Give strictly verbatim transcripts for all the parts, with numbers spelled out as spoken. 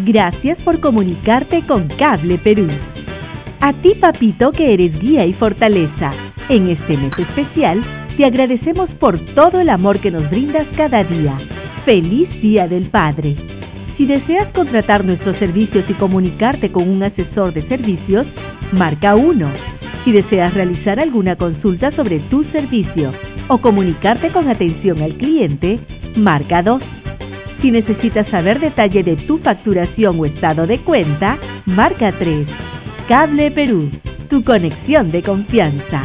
Gracias por comunicarte con Cable Perú. A ti, papito, que eres guía y fortaleza, en este mes especial, te agradecemos por todo el amor que nos brindas cada día. ¡Feliz Día del Padre! Si deseas contratar nuestros servicios y comunicarte con un asesor de servicios, marca uno. Si deseas realizar alguna consulta sobre tu servicio o comunicarte con atención al cliente, marca dos. Si necesitas saber detalle de tu facturación o estado de cuenta, marca tres. Cable Perú, tu conexión de confianza.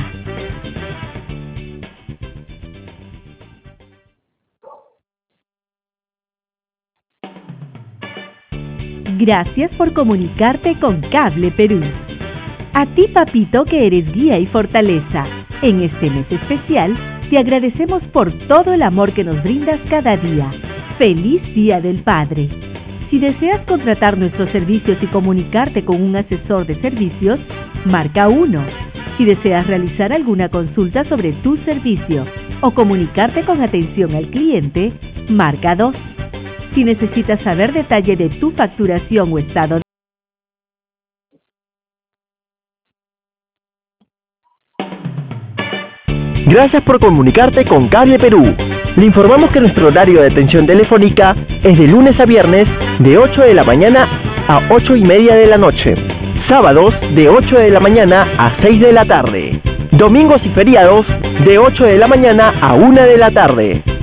Gracias por comunicarte con Cable Perú. A ti, papito, que eres guía y fortaleza, en este mes especial, te agradecemos por todo el amor que nos brindas cada día. ¡Feliz Día del Padre! Si deseas contratar nuestros servicios y comunicarte con un asesor de servicios, marca uno. Si deseas realizar alguna consulta sobre tu servicio o comunicarte con atención al cliente, marca dos. Si necesitas saber detalle de tu facturación o estado de Gracias por comunicarte con Cable Perú. Le informamos que nuestro horario de atención telefónica es de lunes a viernes de ocho de la mañana a ocho y media de la noche. Sábados de ocho de la mañana a seis de la tarde. Domingos y feriados de ocho de la mañana a una de la tarde.